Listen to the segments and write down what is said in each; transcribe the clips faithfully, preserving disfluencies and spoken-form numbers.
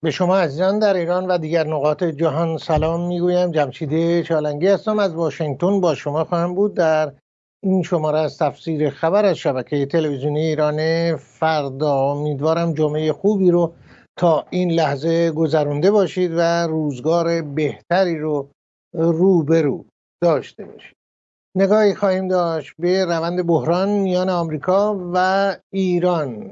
به شما عزیزان در ایران و دیگر نقاط جهان سلام میگویم. جمشید چالنگی هستم از واشنگتن. با شما خواهم بود در این شماره از تفسیر خبر از شبکه تلویزیونی ایران فردا. امیدوارم جمعه خوبی رو تا این لحظه گذرونده باشید و روزگار بهتری رو روبرو داشته باشید. نگاهی خواهیم داشت به روند بحران میان آمریکا و ایران.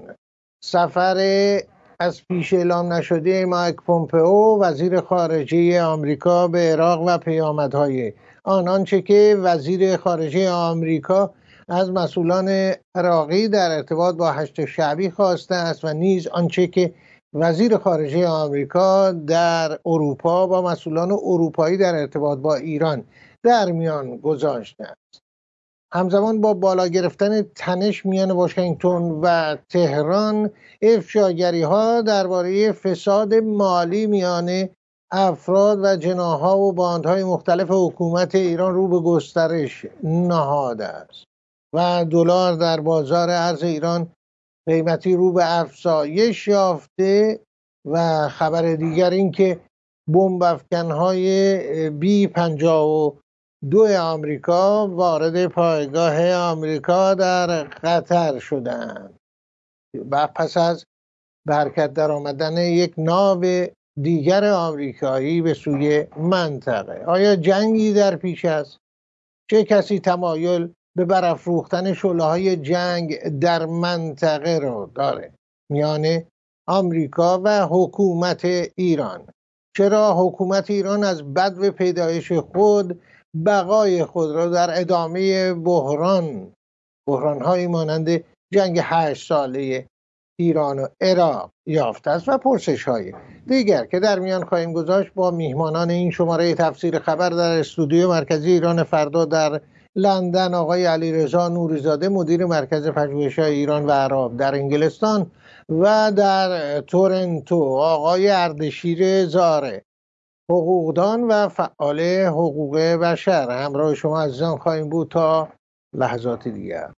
سفر از پیش اعلام نشده مایک پومپئو وزیر خارجه آمریکا به عراق و پیامدهای آن، آنچه که وزیر خارجه آمریکا از مسئولان عراقی در ارتباط با هشت شعبی خواسته است و نیز آنچه که وزیر خارجه آمریکا در اروپا با مسئولان اروپایی در ارتباط با ایران در میان گذاشته است. همزمان با بالا گرفتن تنش میان واشنگتن و تهران، افشاگری ها درباره فساد مالی میان افراد و جناح‌ها و باندهای مختلف حکومت ایران رو به گسترش نهاده است و دلار در بازار ارز ایران قیمتی رو به افزایش یافته. و خبر دیگر این که بمب افکن‌های بی پنجاه و دو آمریکا وارد پایگاه آمریکا در قطر شدند و پس از به حرکت در آمدن یک ناو دیگر آمریکایی به سوی منطقه. آیا جنگی در پیش است؟ چه کسی تمایل به برافروختن شعله‌های جنگ در منطقه رو داره میان آمریکا و حکومت ایران؟ چرا حکومت ایران از بدو پیدایش خود بقای خود را در ادامه بحران بحران‌هایی مانند جنگ هشت ساله ایران و عراق یافته است و پرسش‌های دیگر که در میان خواهیم گذاشت با میهمانان این شماره تفسیر خبر در استودیو مرکزی ایران فردا در لندن، آقای علیرضا نوری‌زاده مدیر مرکز پژوهش‌های ایران و عرب در انگلستان و در تورنتو آقای اردشیر زاره حقوقدان و فعال حقوق بشر. همراه شما عزیزان خواهیم بود تا لحظات دیگر.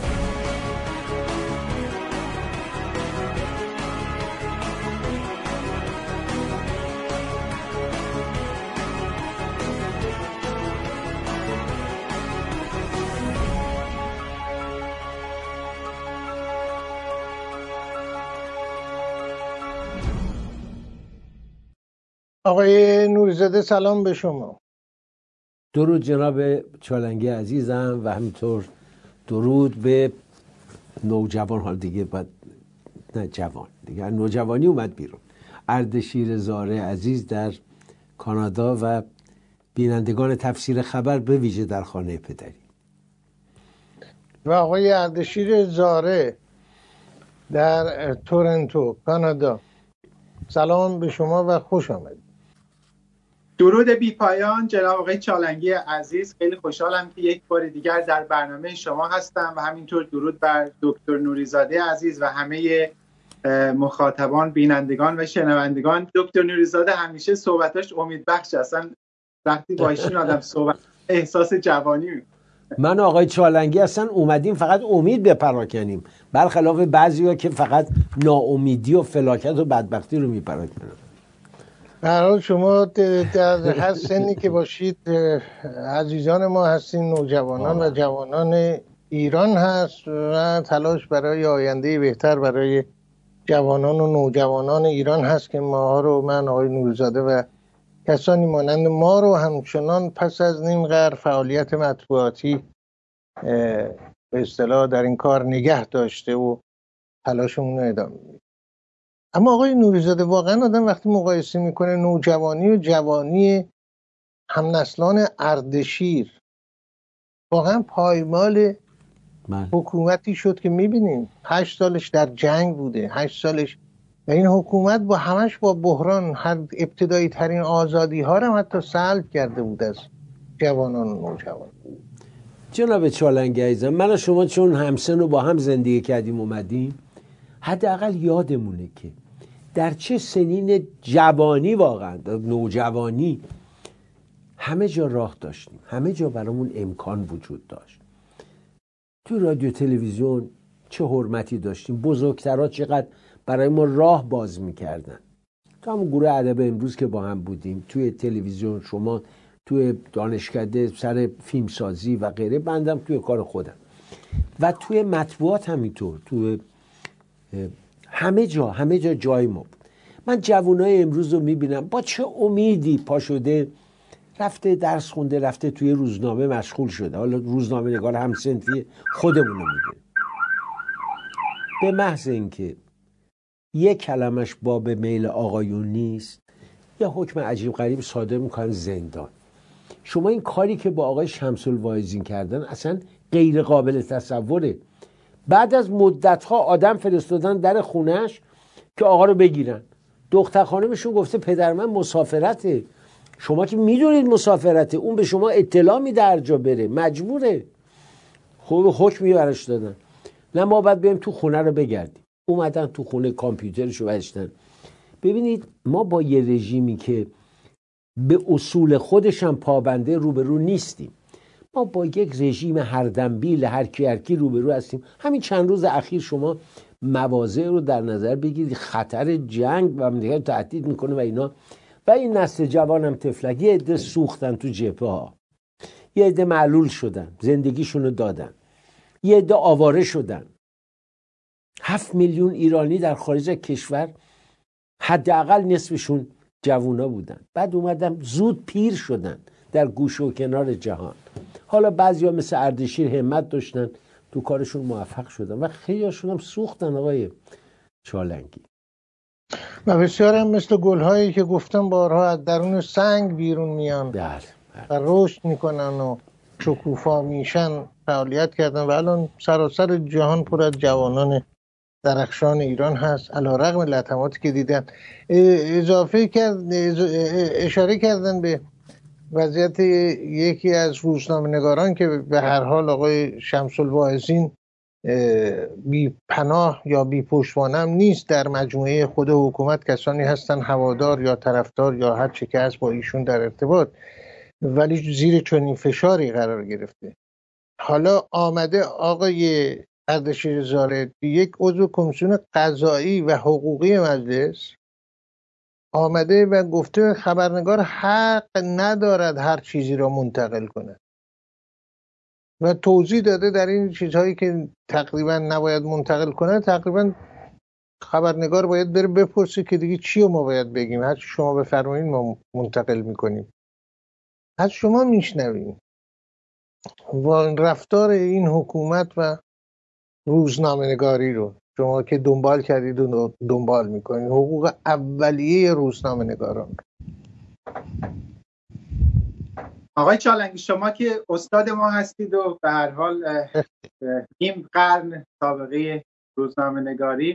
آقای نوری‌زاده سلام به شما. درود جناب چالنگی عزیزم و همینطور درود به نوجوان. حال دیگه بعد نه جوان دیگه نوجوانی اومد بیرون. اردشیر زاره عزیز در کانادا و بینندگان تفسیر خبر به ویژه در خانه پدری. و آقای اردشیر زاره در تورنتو کانادا سلام به شما و خوش آمدید. درود بی پایان جناب آقای چالنگی عزیز، خیلی خوشحالم که یک بار دیگر در برنامه شما هستم و همینطور درود بر دکتر نوری‌زاده عزیز و همه مخاطبان، بینندگان و شنوندگان. دکتر نوری‌زاده همیشه صحبتاش امیدبخش هستن، وقتی با ایشون آدم صحبت احساس جوانی می. من آقای چالنگی اصلا اومدیم فقط امید بپراکنیم، برخلاف بعضیا که فقط ناامیدی و فلاکت و بدبختی رو میپراکنن. به هر حال شما در هر سنی که باشید عزیزان ما هستین، نوجوانان و جوانان ایران هست و تلاش برای آینده بهتر برای جوانان و نوجوانان ایران هست که ما رو، من آقای نوری‌زاده و کسانی مانند ما رو همچنان پس از نیم قرن فعالیت مطبوعاتی به اصطلاح در این کار نگه داشته و تلاشمون رو ادامه میدیم. اما آقای نوری‌زاده واقعا آدم وقتی مقایسه میکنه نوجوانی و جوانی همنسلان اردشیر، واقعا پایمال من. حکومتی شد که میبینیم هشت سالش در جنگ بوده، هشت سالش و این حکومت با همش با بحران هر ابتدایی ترین آزادی ها رو حتی سلب کرده بود از جوانان و نوجوانان. جناب چالنگی عزیزم، من و شما چون همسن رو با هم زندگی کردیم اومدیم، حداقل یادمونه که در چه سنین جوانی، واقعا نوجوانی، همه جا راه داشتیم، همه جا برامون امکان وجود داشت. تو رادیو تلویزیون چه حرمتی داشتیم، بزرگترها چقدر برای ما راه باز میکردن. تو همون گروه ادب امروز که با هم بودیم، توی تلویزیون، شما توی دانشکده سر فیلمسازی و غیره، بندم توی کار خودم و توی مطبوعات همینطور، توی همه جا همه جا جای ما بود. من جوانای امروز رو میبینم با چه امیدی پا شده رفته درس خونده، رفته توی روزنامه مشغول شده. حالا روزنامه نگار همسنفی خودمون رو میبینیم، به محض اینکه یک کلمش باب میل آقایون نیست یه حکم عجیب غریب صادر میکنن زندان. شما این کاری که با آقای شمس الواعظین کردن اصلا غیر قابل تصوره. بعد از مدت‌ها آدم فرستادن در خونش که آقا رو بگیرن. دختر خانمشون گفته پدر من مسافرته. شما که میدونید مسافرته، اون به شما اطلاع میده هر جا بره، مجبوره. خب حکمی براش دادن، نه ما باید بریم تو خونه رو بگردیم. اومدن تو خونه، کامپیوترشو برداشتن. ببینید ما با یه رژیمی که به اصول خودش هم پابنده روبرو نیستیم. ما با یک رژیم هردنبیل هر کی هر کی روبرو هستیم. همین چند روز اخیر شما مواضع رو در نظر بگیرید، خطر جنگ و مملکت رو تهدید میکنه و اینا، و این نسل جوان هم تفلک. یه عده سوختن تو جبهه ها، یه عده معلول شدن، زندگیشون رو دادن، یه عده آواره شدن. هفت میلیون ایرانی در خارج کشور، حداقل نصفشون جوونا بودن. بعد اومدن زود پیر شدن در گوشه و کنار جهان. حالا بعضیا مثل اردشیر همت داشتن، تو کارشون موفق شدن و خیلی هاشون هم سوختن آقای چالنگی. و بسیار هم مثل گل‌هایی که گفتم بارها از درون سنگ بیرون میان بله و رشد میکنن و شکوفا میشن، فعالیت کردن و الان سراسر جهان پر از جوانان درخشان ایران هست، علیرغم لطماتی که دیدن. اضافه کرد اشاره کردن به وضعیت یکی از روزنامه‌نگاران که به هر حال آقای شمس الواعظین بی پناه یا بی پشتوانه هم نیست. در مجموعه خود حکومت کسانی هستن هوادار یا طرفدار یا هر چه که هست با ایشون در ارتباط، ولی زیر چنین فشاری قرار گرفته. حالا آمده آقای اردشیر زارع، یک عضو کمیسیون قضایی و حقوقی مجلس، آمده و گفته خبرنگار حق ندارد هر چیزی را منتقل کنه و توضیح داده در این چیزهایی که تقریبا نباید منتقل کنه. تقریبا خبرنگار باید بره بپرسه که دیگه چی رو ما باید بگیم، هر چی شما بفرمایید ما منتقل میکنیم، از شما میشنویم. و رفتار این حکومت و روزنامه‌نگاری رو شما که دنبال کردید و دنبال میکنید، حقوق اولیه روزنامه‌نگاران. آقای چالنگی، شما که استاد ما هستید و به هر حال نیم قرن سابقه روزنامه‌نگاری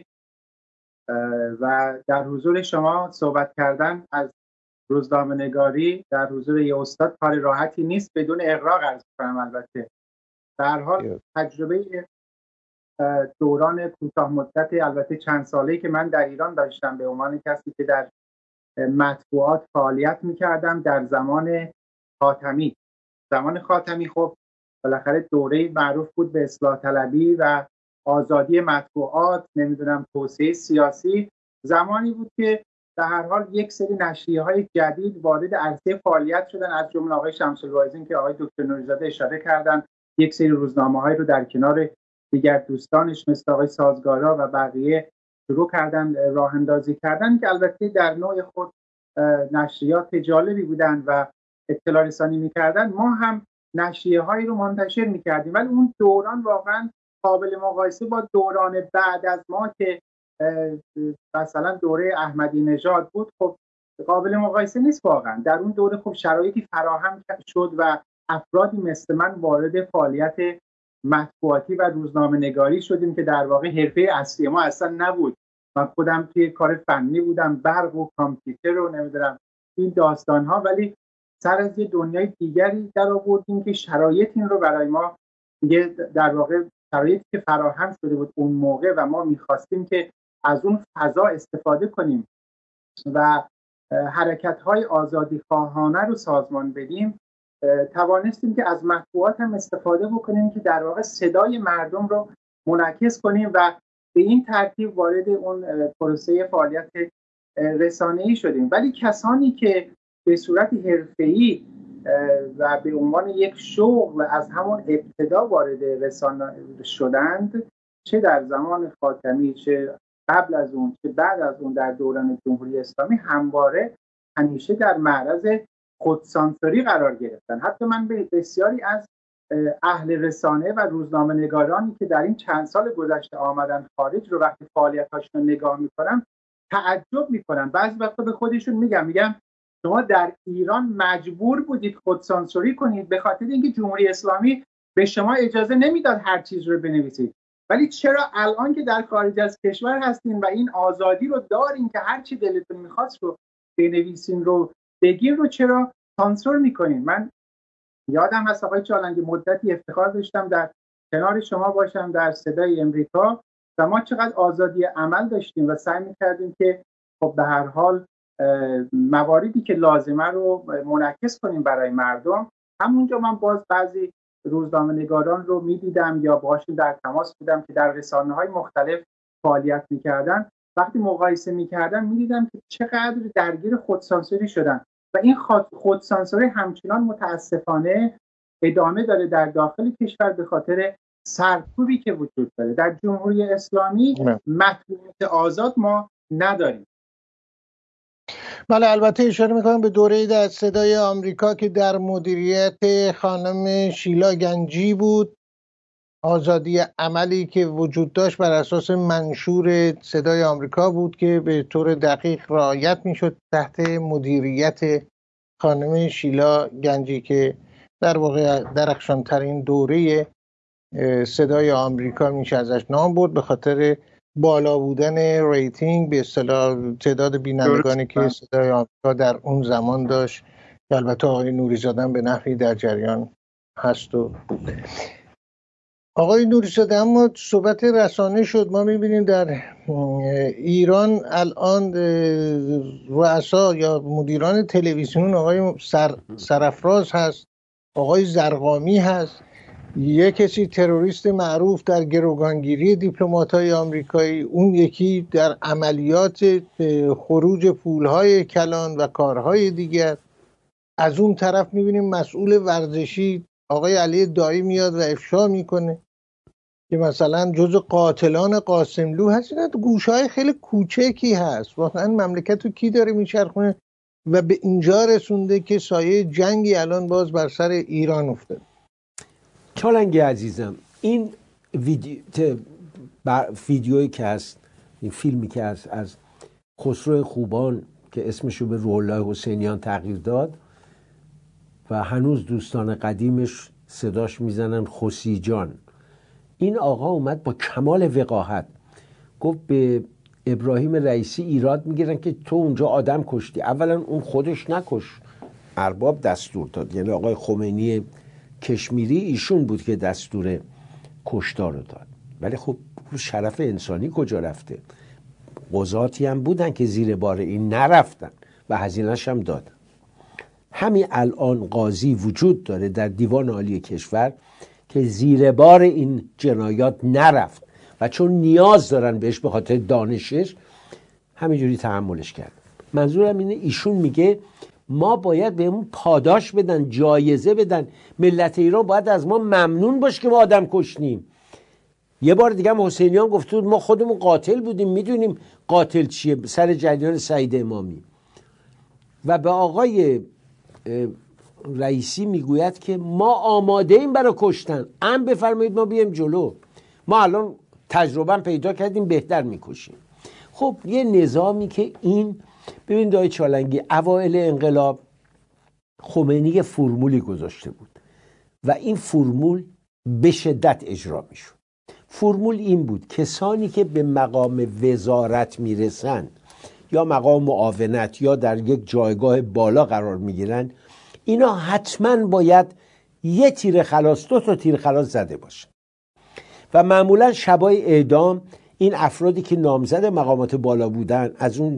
و در حضور شما صحبت کردن از روزنامه‌نگاری در حضور یه استاد کار راحتی نیست، بدون اغراق عرض کنم. البته به هر حال تجربه دوران کوتاه مدت، البته چند ساله‌ای که من در ایران داشتم به عنوان کسی که در مطبوعات فعالیت می‌کردم در زمان خاتمی. زمان خاتمی خب بالاخره دوره معروف بود به اصلاح طلبی و آزادی مطبوعات، نمیدونم توسعه سیاسی. زمانی بود که در هر حال یک سری نشریه‌های جدید وارد عرصه فعالیت شدن، از جمله آقای شمس الواعظین که آقای دکتر نوری‌زاده اشاره کردن. یک سری روزنامه‌هایی رو در کنار دیگر دوستانش مثل آقای سازگارا و بقیه شروع کردن راه اندازی کردن که البته در نوع خود نشریات جالبی بودن و اطلاع رسانی می‌کردن. ما هم نشریه‌هایی رو منتشر می‌کردیم، ولی اون دوران واقعا قابل مقایسه با دوران بعد از ما که مثلا دوره احمدی نژاد بود، خب قابل مقایسه نیست واقعا. در اون دوره خب شرایطی فراهم شد و افرادی مثل من وارد فعالیت مطبوعاتی و روزنامه‌نگاری شدیم که در واقع حرفه اصلی ما اصلا نبود. من خودم توی کار فنی بودم، برق و کامپیوتر و نمیدونم این داستان‌ها، ولی سر از یه دنیای دیگری در آوردیم که شرایط این رو برای ما دیگه در واقع شرایطی که فراهم شده بود اون موقع و ما می‌خواستیم که از اون فضا استفاده کنیم و حرکت‌های آزادی‌خواهانه رو سازمان بدیم، توانستیم که از مطبوعات هم استفاده بکنیم که در واقع صدای مردم رو منعکس کنیم و به این ترتیب وارد اون پروسه فعالیت رسانه‌ای شدیم. ولی کسانی که به صورت حرفه‌ای و به عنوان یک شغل از همون ابتدا وارد رسانه شدند، چه در زمان خاتمی، چه قبل از اون، چه بعد از اون در دوران جمهوری اسلامی، همواره همیشه در معرض خودسانسوری قرار گرفتن. حتی من به بسیاری از اهل رسانه و روزنامه نگارانی که در این چند سال گذشته آمدن خارج رو وقتی فعالیتاشون رو نگاه میکنم تعجب میکنم. بعضی وقتا به خودشون میگم میگم شما در ایران مجبور بودید خودسانسوری کنید به خاطر اینکه جمهوری اسلامی به شما اجازه نمیداد هر چیز رو بنویسید، ولی چرا الان که در خارج از کشور هستین و این آزادی رو دارین که هر چی دلتون میخواست رو بنویسین رو بگین رو چرا سانسور میکنین؟ من یادم هست آقای چالنگی مدتی افتخار داشتم در کنار شما باشم در صدای امریکا و ما چقدر آزادی عمل داشتیم و سعی میکردیم که خب به هر حال مواردی که لازمه رو منعکس کنیم برای مردم. همونجا من باز بعضی روزنامه نگاران رو میدیدم یا باهاشون در تماس بودم که در رسانه‌های مختلف فعالیت میکردن. وقتی مقایسه میکردم میدیدم که چقدر درگیر خودسانسوری شدن و این خودسانسوری همچنان متاسفانه ادامه داره در داخل کشور به خاطر سرکوبی که وجود داره. در جمهوری اسلامی مطبوعات آزاد ما نداریم. بله، البته اشاره میکنم به دوره در صدای آمریکا که در مدیریت خانم شیلا گنجی بود. آزادی عملی که وجود داشت بر اساس منشور صدای آمریکا بود که به طور دقیق رعایت میشد تحت مدیریت خانم شیلا گنجی که در واقع درخشانترین دوره صدای آمریکا میشه ازش نام برد به خاطر بالا بودن ریتینگ، به اصطلاح تعداد بینندگانی که صدای آمریکا در اون زمان داشت که البته آقای نوریزاده به نحوی در جریان هست و بود. آقای نوریزاده، اما صحبت رسانه شد، ما میبینیم در ایران الان رؤسا یا مدیران تلویزیون آقای سر سرافراز هست، آقای زرقامی هست، یک کسی تروریست معروف در گروگانگیری دیپلمات‌های آمریکایی، اون یکی در عملیات خروج پولهای کلان و کارهای دیگر. از اون طرف میبینیم مسئول ورزشی آقای علی دایی میاد و افشا میکنه که مثلا جز قاتلان قاسملو هست. اینا گوشه‌های خیلی کوچکی هست. واقعا مملکت رو کی داره میچرخونه و به اینجا رسونده که سایه جنگی الان باز بر سر ایران افتاده. چالنگی عزیزم، این ویدیو ویدیویی که هست، این فیلمی که هست از خسرو خوبان که اسمشو به روح الله حسینیان تغییر داد و هنوز دوستان قدیمش صداش میزنن خسی جان، این آقا اومد با کمال وقاحت گفت به ابراهیم رئیسی ایراد میگیرن که تو اونجا آدم کشتی. اولا اون خودش نکش، ارباب دستور داد، یعنی آقای خمینی کشمیری ایشون بود که دستور کشتار رو داد. ولی خب شرف انسانی کجا رفته؟ قضاتی هم بودن که زیر بار این نرفتن و هزینه‌اش هم دادن. همین الان قاضی وجود داره در دیوان عالی کشور که زیر بار این جنایات نرفت و چون نیاز دارن بهش به خاطر دانشش همینجوری تحملش کرد. منظورم اینه ایشون میگه ما باید بهمون پاداش بدن، جایزه بدن، ملت ایران باید از ما ممنون باشه که ما آدم کشتیم. یه بار دیگه هم حسینیان گفت ما خودمون قاتل بودیم، میدونیم قاتل چیه، سر جریان سعید امامی. و به آقای رئیسی میگوید که ما آماده ایم برای کشتن، ام بفرمایید ما بیایم جلو، ما الان تجربه پیدا کردیم بهتر میکشیم. خب یه نظامی که این، ببین دایی چالنگی، اوائل انقلاب خمینی فرمولی گذاشته بود و این فرمول به شدت اجرا میشد. فرمول این بود کسانی که به مقام وزارت میرسن یا مقام معاونت یا در یک جایگاه بالا قرار میگیرن، اینا حتما باید یه تیر خلاص، دو تا تیر خلاص زده باشه و معمولا شبای اعدام این افرادی که نامزد مقامات بالا بودن از اون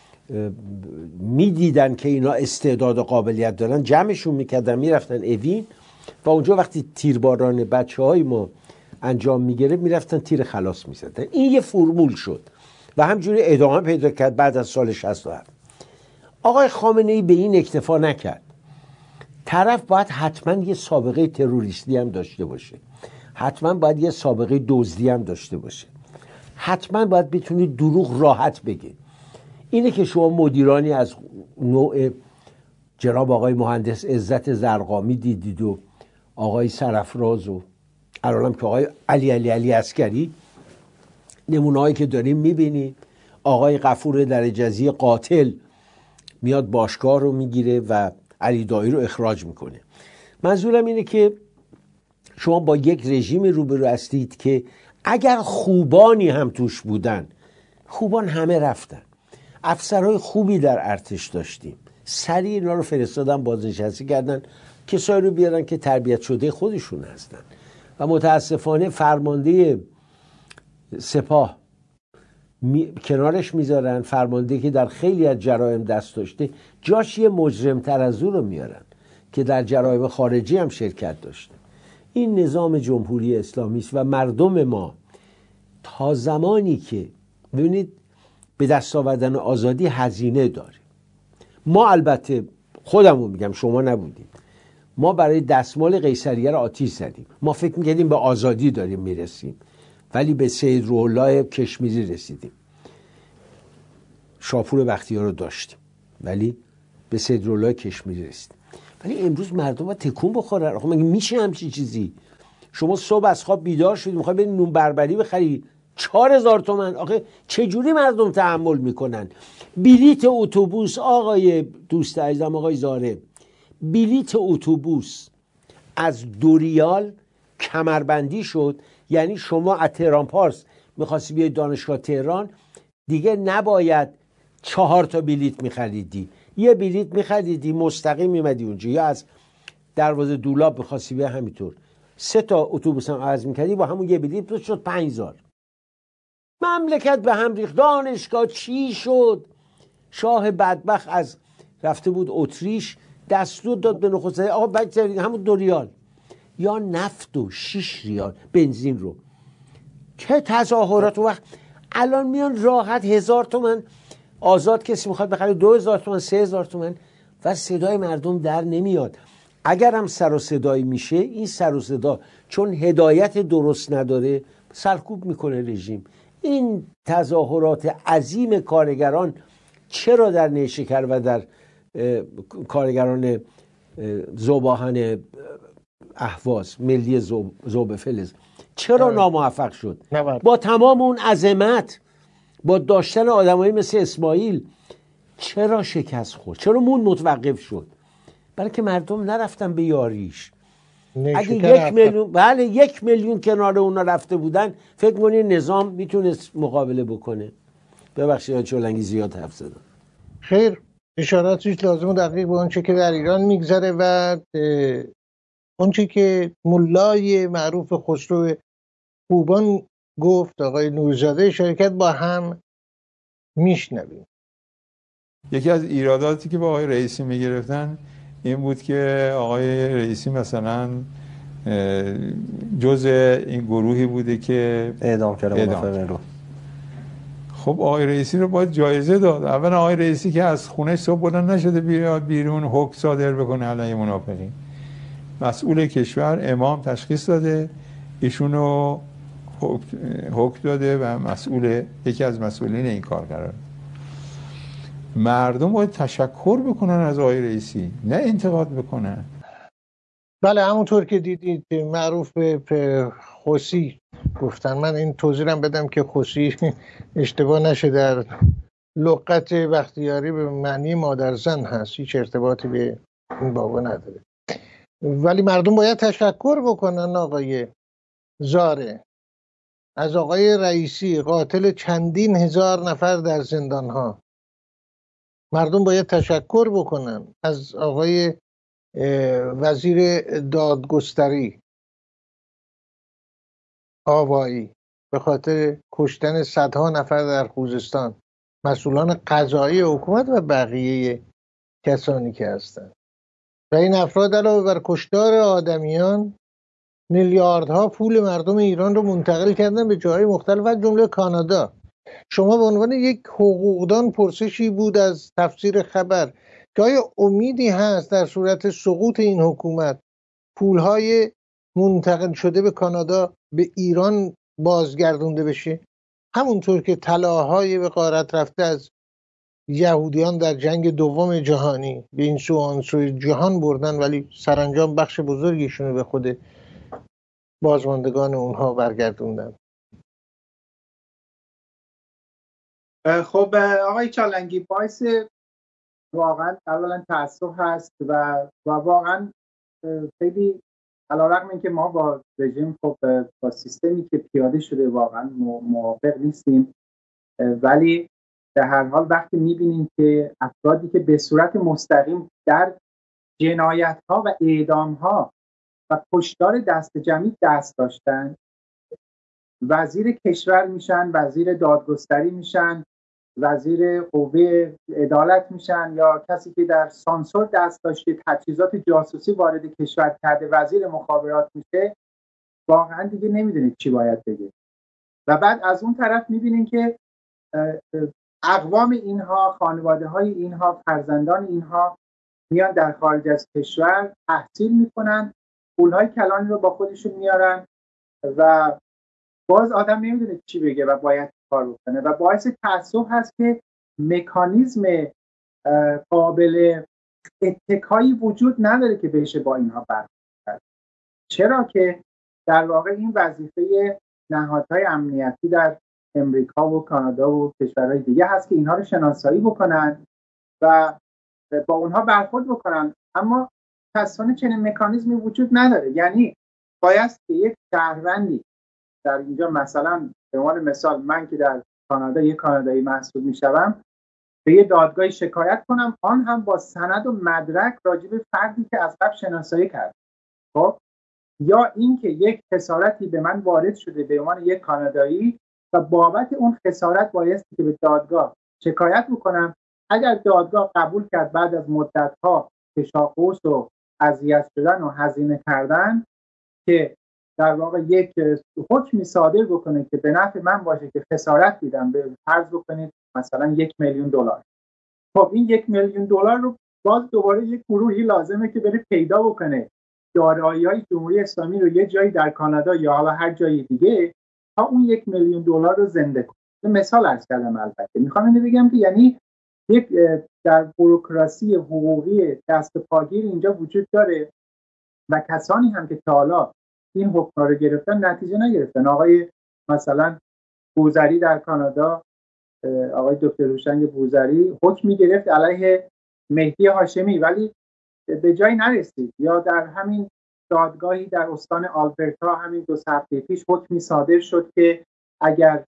میدیدن که اینا استعداد و قابلیت دارن، جمعشون میکردن میرفتن اوین و اونجا وقتی تیرباران بچه های ما انجام میگرفت میرفتن تیر خلاص میزدن. این یه فرمول شد و همجوری ادامه پیدا کرد بعد از سال شصت و هفت. آقای خامنه‌ای به این اکتفا نکرد. طرف باید حتما یه سابقه تروریستی هم داشته باشه، حتما باید یه سابقه دزدی هم داشته باشه، حتما باید بتونی دروغ راحت بگه. اینه که شما مدیرانی از نوع جناب آقای مهندس عزت زرقامی دیدید و آقای سرفراز و الانم که آقای علی علی علی عسکری، نمونه‌هایی که داریم میبینید. آقای غفور درجزی قاتل میاد باشگاه رو میگیره و علی دایی رو اخراج میکنه. منظورم اینه که شما با یک رژیم روبرو هستید که اگر خوبانی هم توش بودن، خوبان همه رفتن، افسرهای خوبی در ارتش داشتیم، سریع اینا رو فرستادن بازنشسته کردن، کسایی رو بیارن که تربیت شده خودشون هستن. و متاسفانه فرمانده سپاه می... کنارش میذارن، فرمانده که در خیلی از جرایم دست داشته، جاش یه مجرم تر از او رو میارن که در جرایم خارجی هم شرکت داشته. این نظام جمهوری اسلامی است و مردم ما تا زمانی که ببینید به دست آوردن آزادی هزینه داره. ما البته خودمون میگم، شما نبودیم، ما برای دستمال قیصریه رو آتیش زدیم. ما فکر میکردیم به آزادی داریم میرسیم، ولی به سید روح‌الله کشمیری رسیدیم. شاپور بختیار رو داشتیم ولی به سید روح‌الله کشمیری رسیدیم. ولی امروز مردم باید تکون بخورن. آخه مگه میشه همچین چیزی؟ شما صبح از خواب بیدار شدید میخوای برید نون بربری بخری، چهار هزار تومن. آخه چجوری مردم تحمل میکنن؟ بلیت اتوبوس، آقای دوست عزیزم آقای زاره، بلیت اتوبوس از دو ریال کمربندی شد. یعنی شما از تهران پارس میخواستی بیای دانشگاه تهران، دیگه نباید چهار تا بلیت میخریدی، یه بلیت میخریدی مستقیم میمدی اونجا، یا از دروازه دولاب میخواستی بیای همینطور سه تا اتوبوس هم عوض میکردی با همون یه بلیت شد پنج هزار. مملکت به هم ریخت. دانشگاه چی شد؟ شاه بدبخت از رفته بود اتریش دستور داد به نخست وزیر آقا بچه همون دو ریال یا نفت و شیش ریال بنزین رو. چه تظاهرات وقت الان میان راحت هزار تومن آزاد کسی میخواد بخره دو هزار تومن سه هزار تومن و صدای مردم در نمیاد. اگر هم سر و صدایی میشه، این سر و صدا چون هدایت درست نداره سرکوب میکنه رژیم. این تظاهرات عظیم کارگران چرا در نیشکر و در کارگران ذوباهن اهواز ملی ذوب فلز چرا ناموفق شد؟ نبرد. با تمام اون عظمت، با داشتن آدمایی مثل اسماعیل چرا شکست خورد؟ چرا مون متوقف شد؟ بلکه مردم نرفتن به یاریش. اگه یک میلیون بله یک میلیون کنار اونا رفته بودن، فکر کنی نظام میتونست مقابله بکنه؟ ببخشید چولنگی زیاد حرف زدم. خیر، اشاراتش لازم و دقیق به اونچه که در ایران میگذره و اونچه که ملای معروف خسرو خوبان گفت آقای نوری‌زاده شرکت با هم میشنویم. یکی از ایراداتی که با آقای رئیسی میگرفتن این بود که آقای رئیسی مثلا جزء این گروهی بوده که اعدام کرده موافقه رو. خب آقای رئیسی رو باید جایزه داد. اولا آقای رئیسی که از خونه صبح بلند نشده بیاد بیرون حکم صادر بکنه علیه منافقین. مسئول کشور امام تشخیص داده، ایشونو حکم داده و مسئول یکی از مسئولین این کار قرار. مردم باید تشکر بکنن از آقای رئیسی، نه انتقاد بکنن. بله، همونطور که دیدید معروف به خوسی گفتن. من این توضیحم بدم که خوسی اشتباه نشه، در لغت بختیاری به معنی مادرزن هست، هیچ ارتباطی به این بابا نداره. ولی مردم باید تشکر بکنن آقای زاره از آقای رئیسی، قاتل چندین هزار نفر در زندان ها. مردم باید تشکر بکنن از آقای وزیر دادگستری آوایی به خاطر کشتن صدها نفر در خوزستان، مسئولان قضایی حکومت و بقیه کسانی که هستند. و این افراد علاوه بر کشتار آدمیان میلیاردها پول مردم ایران رو منتقل کردن به جاهای مختلف از جمله کانادا. شما به عنوان یک حقوقدان پرسشی بود از تفسیر خبر که آیا امیدی هست در صورت سقوط این حکومت پولهای منتقل شده به کانادا به ایران بازگردونده بشه، همونطور که طلاهای به غارت رفته از یهودیان در جنگ دوم جهانی به این سو آن سوی جهان بردن ولی سرانجام بخش بزرگیشون رو به خود بازماندگان اونها برگردوندن. خب آقای چالنگی، باعث واقعا اولا تاسف هست و و واقعا خیلی علیرغم اینکه ما با رژیم خب با سیستمی که پیاده شده واقعا موافق نیستیم، ولی در هر حال وقتی می‌بینیم که افرادی که به صورت مستقیم در جنایت‌ها و اعدام‌ها و کشتار دست جمعی دست داشتن وزیر کشور میشن، وزیر دادگستری میشن، وزیر قوه عدالت میشن، یا کسی که در سانسور دست داشته تجهیزات جاسوسی وارد کشور کرده وزیر مخابرات میشه، واقعا دیگه نمیدونید چی باید بگید. و بعد از اون طرف میبینین که اقوام اینها، خانواده های اینها، فرزندان اینها میان در خارج از کشور تحصیل میکنن، پولهای کلانی رو با خودشون میارن و باز آدم نمیدونه چی بگه و باید کار بکنه و باعث تأسف هست که مکانیزم قابل اتکایی وجود نداره که بشه با اینها برخورد کرد. چرا که در واقع این وظیفه نهادهای امنیتی در امریکا و کانادا و کشورهای دیگه هست که اینها رو شناسایی بکنن و با اونها برخورد بکنن، اما متأسفانه چنین مکانیزمی وجود نداره. یعنی باید که یک شهروندی در اینجا، مثلا به عنوان مثال من که در کانادا یک کانادایی محسوب میشوم، به یه دادگاهی شکایت کنم، آن هم با سند و مدرک راجع به فردی که از قبل شناسایی کرد. خب یا اینکه یک خسارتی به من وارد شده به عنوان یک کانادایی و بابت اون خسارت بایستی که به دادگاه شکایت بکنم. اگر دادگاه قبول کرد بعد از مدت‌ها کشاقوس و اذیت شدن و هزینه کردن که در واقع یک حکمی صادر بکنه که به نفع من باشه که خسارت دیدم، به فرض بکنید مثلا یک میلیون دلار. خب این یک میلیون دلار رو باز دوباره یک گروهی لازمه که بره پیدا بکنه دارایی‌های جمهوری اسلامی رو یه جایی در کانادا یا حالا هر جای دیگه تا اون یک میلیون دلار رو زنده کنه. مثال عرض کردم. البته میخوام اینو بگم که یعنی یک در بوروکراسی حقوقی دست پاگیر اینجا وجود داره و کسانی هم که تا حالا این حکم رو گرفتن نتیجه نگرفتن. آقای مثلا بوزری در کانادا، آقای دکتر هوشنگ بوزری حکمی گرفت علیه مهدی هاشمی ولی به جایی نرسید. یا در همین دادگاهی در استان آلبرتا همین دو هفته پیش حکمی صادر شد که اگر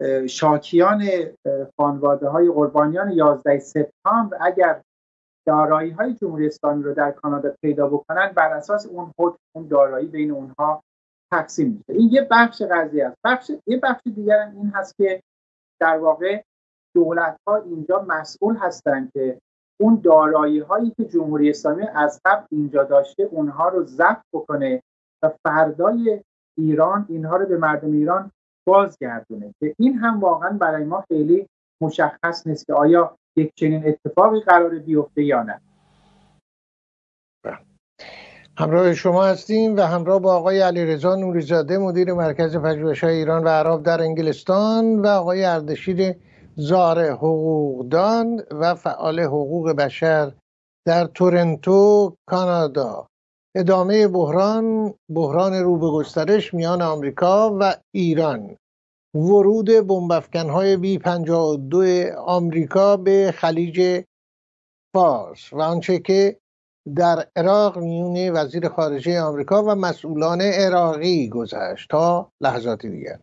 شاکیان خانواده‌های قربانیان یازده سپتامبر اگر دارایی‌های جمهوری اسلامی رو در کانادا پیدا بکنن، بر اساس اون حکم اون دارایی بین اونها تقسیم میشه. این یه بخش قضیه است. بخش یه بخش دیگر هم این هست که در واقع دولت‌ها اینجا مسئول هستند که اون دارایی‌هایی که جمهوری اسلامی از قبل اینجا داشته اونها رو ضبط بکنه و فردای ایران اینها رو به مردم ایران بازگردونه، که این هم واقعا برای ما خیلی مشخص نیست که آیا یک چنین اتفاقی قراره بیفته یا نه. همراه شما هستیم و همراه با آقای علیرضا نوری‌زاده مدیر مرکز پژوهش‌های ایران و عرب در انگلستان و آقای اردشیر زاره حقوقدان و فعال حقوق بشر در تورنتو کانادا. ادامه بحران بحران رو به گسترش میان آمریکا و ایران، ورود بمب‌افکن‌های بی پنجاه و دو آمریکا به خلیج فارس و آنچه که در عراق میون وزیر خارجه آمریکا و مسئولان عراقی گذشت. تا لحظاتی دیگر.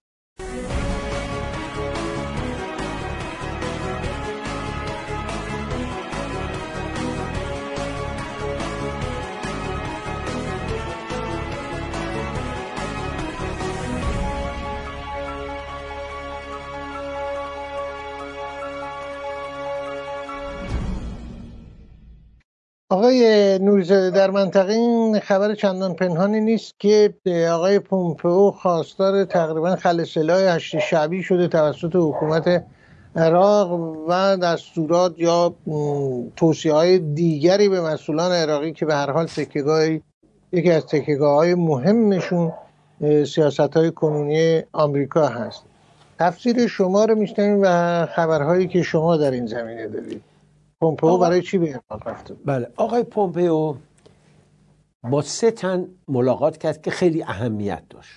آقای نوریزاده، در منطقه این خبر چندان پنهانی نیست که آقای پومپئو خواستار تقریبا خلع سلاح هشت شعبی شده توسط حکومت عراق و دستورات یا توصیه‌های دیگری به مسئولان عراقی که به هر حال تکیه‌گاهی یکی از تکیه‌گاه‌های مهمشون سیاست‌های کنونی آمریکا هست. تفسیر شما رو میشنویم و خبرهایی که شما در این زمینه دارید. پومپئو برای چی به عراق رفته؟ بله، آقای پومپئو با سه تن ملاقات کرد که خیلی اهمیت داشت.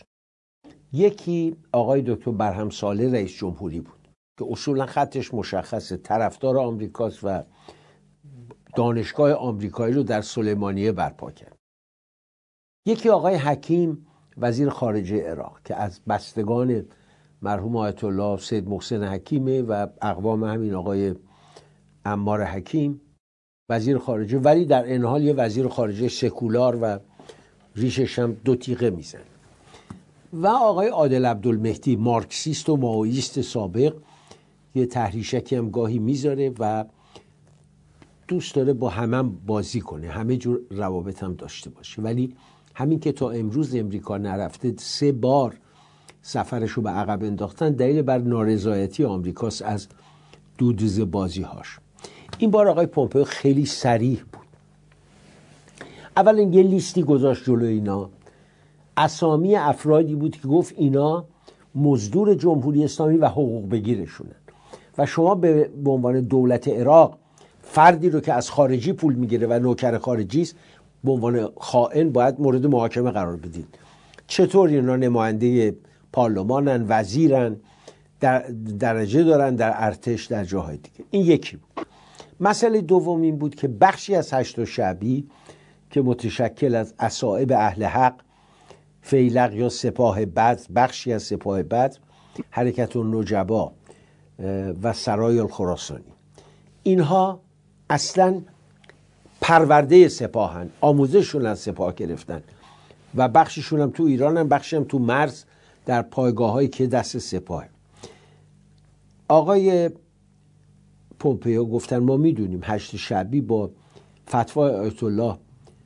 یکی آقای دکتر برهم صالح رئیس جمهوری بود که اصولا خطش مشخصه، طرفدار آمریکاست و دانشگاه آمریکایی رو در سلیمانیه برپا کرد. یکی آقای حکیم وزیر خارجه عراق که از بستگان مرحوم آیت الله سید محسن حکیمه و اقوام همین آقای عمار حکیم وزیر خارجه، ولی در این حال یه وزیر خارجه سکولار و ریشش هم دو تیغه میزن. و آقای عادل عبدالمهدی مارکسیست و مائویست سابق، یه تحریشکی هم گاهی میذاره و دوست داره با همه هم بازی کنه، همه جور روابط هم داشته باشه. ولی همین که تا امروز امریکا نرفته، سه بار سفرشو به عقب انداختن، دلیل بر نارضایتی آمریکاست از دودوز بازی هاش. این بار آقای پومپئو خیلی صریح بود. اولا یه لیستی گذاشت جلو اینا، اسامی افرادی بود که گفت اینا مزدور جمهوری اسلامی و حقوق بگیرشونن و شما به عنوان دولت عراق فردی رو که از خارجی پول میگیره و نوکر خارجی است به عنوان خائن باید مورد محاکمه قرار بدید. چطور اینا نماینده پارلمانن، وزیرن، در درجه دارن در ارتش، در جاهای دیگه؟ این یکی بود. مسئله دوم این بود که بخشی از هشت شعبی که متشکل از اصائب اهل حق، فیلق یا سپاه بدر، بخشی از سپاه بدر، حرکت النجبا و سرای الخراسانی، اینها اصلا پرورده سپاهن، آموزششون از سپاه گرفتن و بخششون هم تو ایرانن، بخشی هم تو مرز در پایگاه هایی که دست سپاه. آقای پومپئو گفتن ما میدونیم هشت شعبی با فتوای آیت الله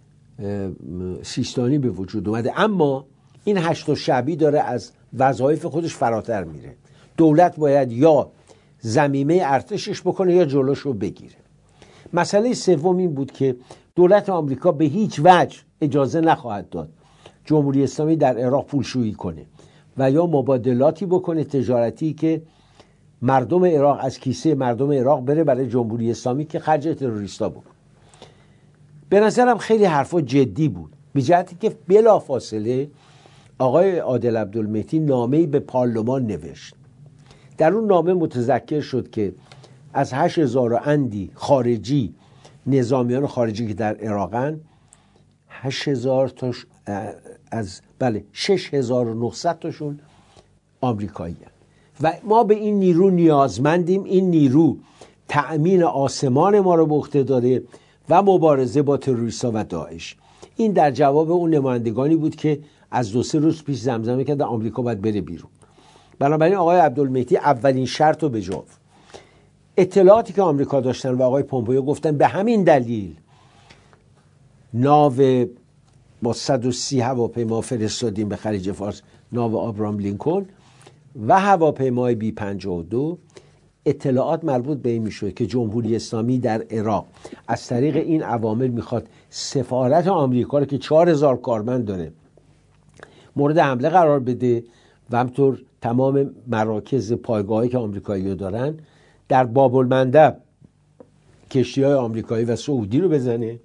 سیستانی به وجود اومده، اما این هشت شعبی داره از وظایف خودش فراتر میره. دولت باید یا ضمیمه ارتشش بکنه یا جلوش رو بگیره. مسئله سوم این بود که دولت آمریکا به هیچ وجه اجازه نخواهد داد جمهوری اسلامی در عراق پولشویی کنه و یا مبادلاتی بکنه تجارتی که مردم عراق از کیسه مردم عراق بره برای جمهوری اسلامی که خرج تروریستا بود. به نظرم خیلی حرفا جدی بود، به جهتی که بلافاصله آقای عادل عبدالمهدی نامه‌ای به پارلمان نوشت. در اون نامه متذکر شد که از هشت هزار و اندی خارجی، نظامیان خارجی که در عراقن، هشت هزار تاش از بله شش هزار و نهصد تاشون آمریکایی هستند و ما به این نیرو نیازمندیم. این نیرو تأمین آسمان ما رو به عهده داره و مبارزه با تروریستا و داعش. این در جواب اون نمایندگانی بود که از دو سه روز پیش زمزمه کردن آمریکا باید بره بیرون. بنابراین آقای عبدالمهدی اولین شرط رو بجا. اطلاعاتی که آمریکا داشتن و آقای پومپئو گفتن به همین دلیل ناو با صد و سی هواپیما فرستادیم به خلیج فارس، ناو آبرام لینکلن و هواپیمای بی پنجاه و دو. اطلاعات مربوط به این میشود که جمهوری اسلامی در عراق از طریق این عوامل میخواد سفارت آمریکا رو که چهار هزار کارمند داره مورد حمله قرار بده و همطور تمام مراکز پایگاهی که آمریکایی‌ها دارن در باب المندب کشتی‌های آمریکایی و سعودی رو بزنه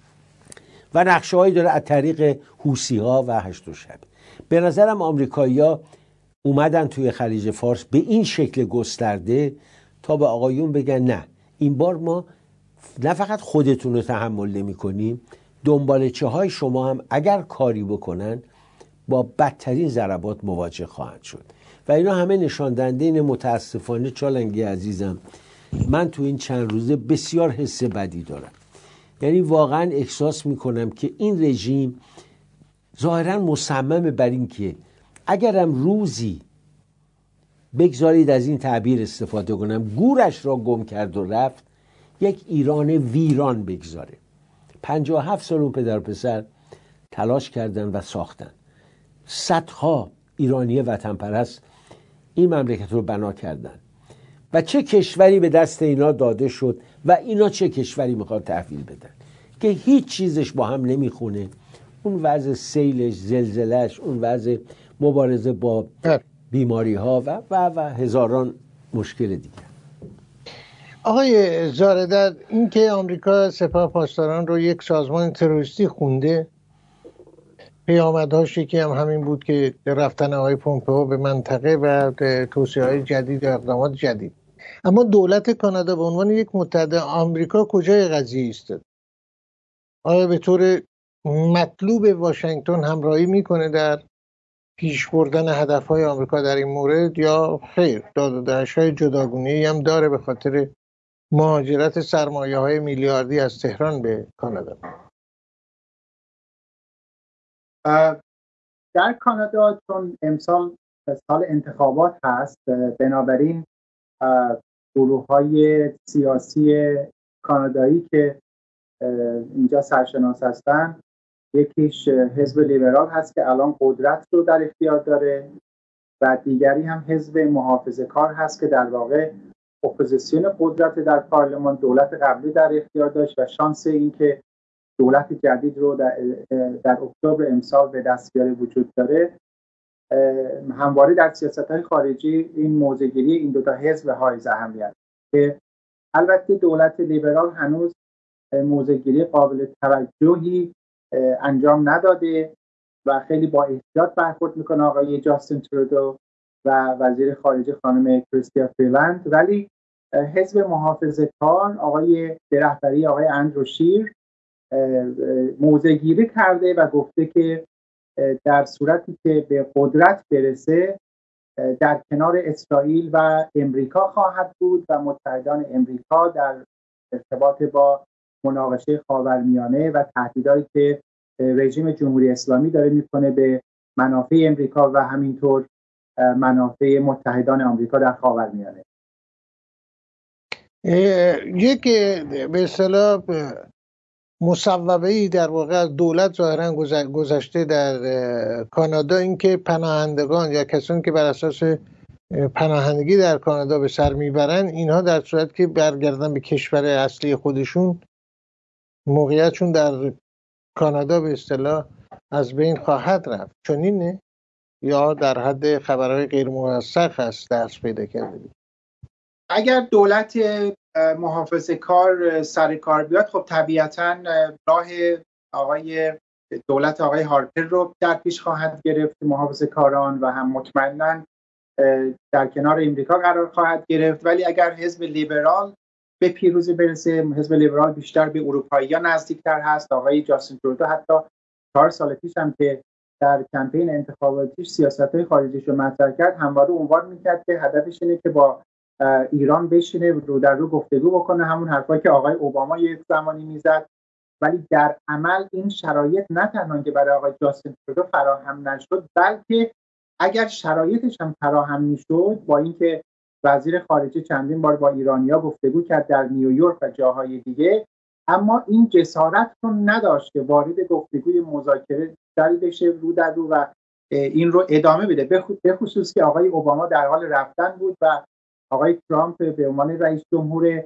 و نقشه‌هایی داره از طریق حوثی‌ها و هشت شب. به نظرم آمریکایی‌ها اومدن توی خلیج فارس به این شکل گسترده تا به آقایون بگن نه، این بار ما نه فقط خودتون رو تحمل نمی کنیم، دنبالچه های شما هم اگر کاری بکنن با بدترین ضربات مواجه خواهند شد. و اینا همه نشان دهنده اینه. متاسفانه چالنگی عزیزم، من تو این چند روزه بسیار حس بدی دارم. یعنی واقعا احساس میکنم که این رژیم ظاهرا مصمم بر این که اگرم روزی بگذارید از این تعبیر استفاده کنم گورش را گم کرد و رفت، یک ایران ویران بگذاره. پنجاه و هفت سال اون پدر پسر تلاش کردن و ساختن. صدها ایرانی وطن پرست این مملکت رو بنا کردن و چه کشوری به دست اینا داده شد و اینا چه کشوری میخواد تحویل بدن که هیچ چیزش با هم نمیخونه. اون وضع سیلش، زلزلهش، اون وضع مبارزه با بیماری ها و و و هزاران مشکل دیگه. آقای زارعدر، این که آمریکا سپاه پاسداران رو یک سازمان تروریستی خونده، پیامدهاش یکی هم همین بود که رفتن آقای پومپئو به منطقه و توصیه‌های جدید و اقدامات جدید. اما دولت کانادا به عنوان یک متحد آمریکا کجای قضیه ایستاد؟ آیا به طور مطلوب واشنگتن همراهی میکنه در پیش بردن هدفهای آمریکا در این مورد یا خیر داد و دهش‌های جداگونه‌ای هم داره به خاطر مهاجرت سرمایه‌های میلیاردی از تهران به کانادا؟ در کانادا چون امسال سال انتخابات هست، بنابراین گروه‌های سیاسی کانادایی که اینجا سرشناس هستن، یکیش حزب لیبرال هست که الان قدرت رو در اختیار داره و دیگری هم حزب محافظه‌کار هست که در واقع اپوزیسیون قدرت در پارلمان دولت قبلی در اختیار داشت و شانس این که دولت جدید رو در, در اکتبر امسال به دست بیاره وجود داره. همواره در سیاست‌های خارجی این موضع‌گیری این دوتا حزب حائز اهمیت که البته دولت لیبرال هنوز موضع‌گیری قابل توجهی انجام نداده و خیلی با احتیاط برخورد میکنه آقای جاستین ترودو و وزیر خارجه خانم کریستیا فریلند، ولی حزب محافظه‌کار آقای به رهبری آقای اندرو شیر موضع‌گیری کرده و گفته که در صورتی که به قدرت برسه در کنار اسرائیل و امریکا خواهد بود و متحدان امریکا در ارتباط با مناقشه خاورمیانه و تهدیداتی که رژیم جمهوری اسلامی داره میکنه به منافع امریکا و همینطور منافع متحدان آمریکا در خاورمیانه. یک به اصطلاح مصوبه‌ای در واقع از دولت ظاهرا گذشته در کانادا، اینکه پناهندگان یا کسانی که بر اساس پناهندگی در کانادا به سر میبرن، اینها در صورت که برگردن به کشور اصلی خودشون موقعیتشون در کانادا به اصطلاح از بین خواهد رفت. چنینه یا در حد خبرهای غیر موثق هست درس پیدا کرده؟ اگر دولت محافظه‌کار سر کار بیاد، خب طبیعتاً راه آقای دولت آقای هارپر رو در پیش خواهد گرفت محافظه‌کاران و هم مطمئناً در کنار امریکا قرار خواهد گرفت. ولی اگر حزب لیبرال به پیروزی برسه، حزب لیبرال بیشتر به اروپایی‌ها نزدیکتر هست. آقای جاستین ترودو حتی چهار سال پیش هم که در کمپین انتخاباتیش سیاست‌های خارجیش رو مطرح کرد، همواره عنوان می‌کرد که هدفش اینه که با ایران بشینه رو در رو گفتگو بکنه، همون حرفایی که آقای اوباما یک زمانی میزد. ولی در عمل این شرایط نه تنها که برای آقای جاستین ترودو فراهم نشد، بلکه اگر شرایطش هم فراهم میشد، با اینکه وزیر خارجه چندین بار با ایرانی‌ها گفتگو کرد در نیویورک و جاهای دیگه، اما این جسارت رو نداشت که وارد گفتگوی مذاکره دری بشه رو در رو و این رو ادامه بده، به خصوص که آقای اوباما در حال رفتن بود و آقای ترامپ به عنوان رئیس جمهور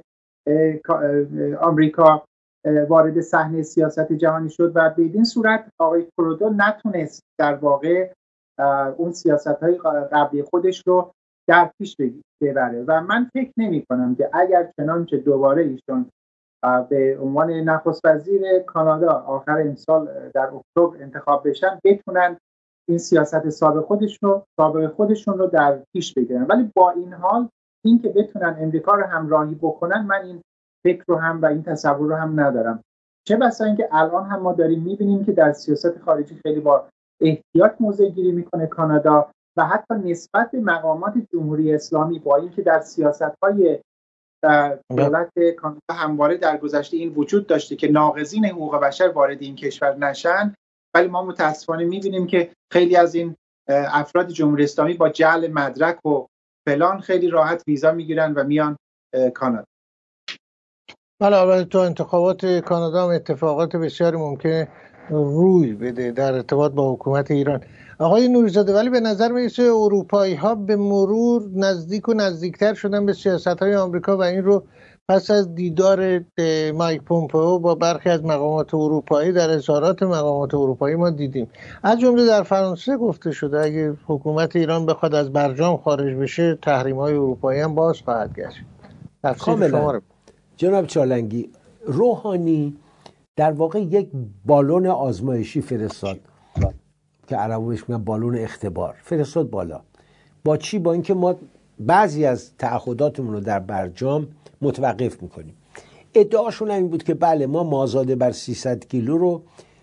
آمریکا وارد صحنه سیاست جهانی شد و به این صورت آقای ترودو نتونست در واقع اون سیاست‌های قبلی خودش رو در پیش ببره و من فکر نمی‌کنم که اگر چنانچه دوباره ایشون به عنوان نخست وزیر کانادا آخر امسال در اکتبر انتخاب بشن، بتونن این سیاست سابق خودشون رو سابق خودشون رو در پیش بگیرن. ولی با این حال این که بتونن امریکا رو همراهی بکنن، من این فکر رو هم و این تصور رو هم ندارم. چه بسا اینکه الان هم ما داریم می‌بینیم که در سیاست خارجی خیلی با احتیاط موضع گیری میکنه کانادا و حتی نسبت به مقامات جمهوری اسلامی، با اینکه در سیاست‌های دولت کانادا همواره در گذشته این وجود داشته که ناقضین حقوق بشر وارد این کشور نشن، ولی ما متاسفانه می‌بینیم که خیلی از این افراد جمهوری اسلامی با جعل مدرک و فلان خیلی راحت ویزا میگیرن و میان کانادا. بله، البته تو انتخابات کانادا هم اتفاقات بسیاری ممکنه روی بده در ارتباط با حکومت ایران. آقای نوریزاده، ولی به نظر میرسه اروپایی ها به مرور نزدیک و نزدیکتر شدن به سیاست های آمریکا و این رو پس از دیدار مایک پومپئو با برخی از مقامات اروپایی در اظهارات مقامات اروپایی ما دیدیم. از جمله در فرانسه گفته شده اگه حکومت ایران بخواد از برجام خارج بشه تحریم های اروپایی هم باز خواهد گشت. تفسیر شما رو. جناب چالنگی، روحانی در واقع یک بالون آزمایشی فرستاد که عربو بهش میگن بالون اختبار، فرستاد بالا. با چی؟ با اینکه ما بعضی از تعهداتمون رو در برجام متوقف میکنیم. ادعاشون این بود که بله ما مازاده بر سیصد کیلو رو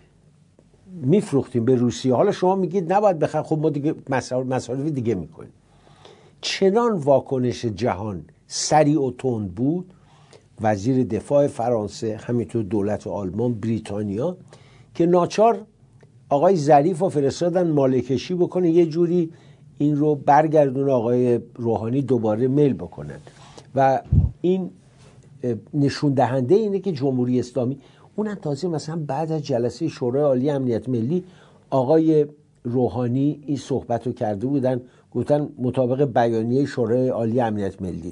میفروختیم به روسیه، حالا شما میگید نباید بخریم، خب ما دیگه مصارف دیگه میکنیم. چنان واکنش جهان سریع و تند بود، وزیر دفاع فرانسه، همینطور دولت آلمان، بریتانیا، که ناچار آقای ظریف رو فرستادن مالکشی بکنه، یه جوری این رو برگردون آقای روحانی دوباره میل بکنن. و این نشون دهنده اینه که جمهوری اسلامی، اونم تازه مثلا بعد از جلسه شورای عالی امنیت ملی آقای روحانی این صحبت رو کرده بودن، گفتن مطابق بیانیه شورای عالی امنیت ملی.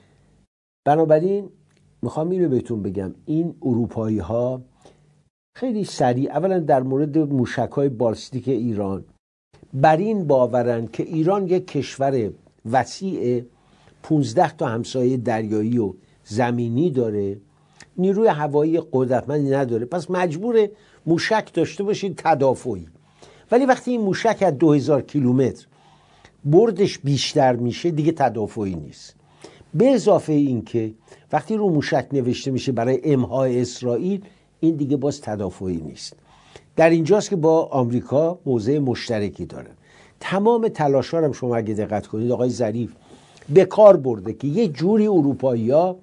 بنابراین میخوام اینو بهتون بگم، این اروپایی ها خیلی سریع اولا در مورد موشک‌های بالستیک ایران بر این باورن که ایران یک کشور وسیع پونزده تا همسایه دریایی و زمینی داره، نیروی هوایی قدرتمندی نداره، پس مجبور موشک داشته باشید تدافعی. ولی وقتی این موشک از دو هزار کیلومتر بردش بیشتر میشه دیگه تدافعی نیست. به اضافه این که وقتی رو موشک نوشته میشه برای امهای اسرائیل، این دیگه باز تدافعی نیست. در اینجاست که با آمریکا موضع مشترکی دارن. تمام تلاش‌ها هم شما اگه دقت کنید آقای ظریف به کار برده که یه جوری اروپایی‌ها